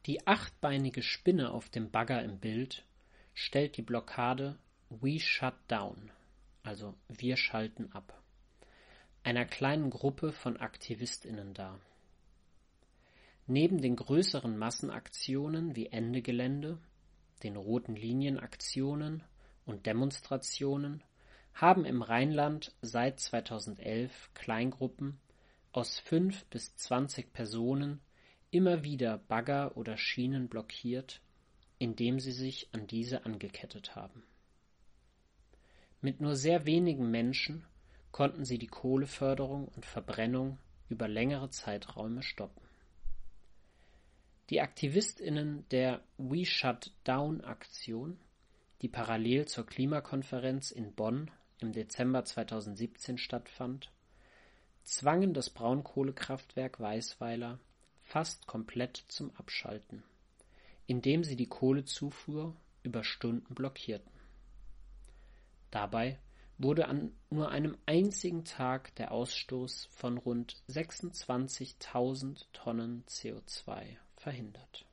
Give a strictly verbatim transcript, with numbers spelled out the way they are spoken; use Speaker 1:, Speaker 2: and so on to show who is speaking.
Speaker 1: Die achtbeinige Spinne auf dem Bagger im Bild stellt die Blockade We Shut Down, also wir schalten ab, einer kleinen Gruppe von AktivistInnen dar. Neben den größeren Massenaktionen wie Ende Gelände, den Roten Linien-Aktionen und Demonstrationen haben im Rheinland seit zweitausendelf Kleingruppen aus fünf bis zwanzig Personen immer wieder Bagger oder Schienen blockiert, indem sie sich an diese angekettet haben. Mit nur sehr wenigen Menschen konnten sie die Kohleförderung und Verbrennung über längere Zeiträume stoppen. Die AktivistInnen der We Shut Down-Aktion, die parallel zur Klimakonferenz in Bonn im Dezember zweitausendsiebzehn stattfand, zwangen das Braunkohlekraftwerk Weisweiler fast komplett zum Abschalten, indem sie die Kohlezufuhr über Stunden blockierten. Dabei wurde an nur einem einzigen Tag der Ausstoß von rund sechsundzwanzigtausend Tonnen C O zwei verhindert.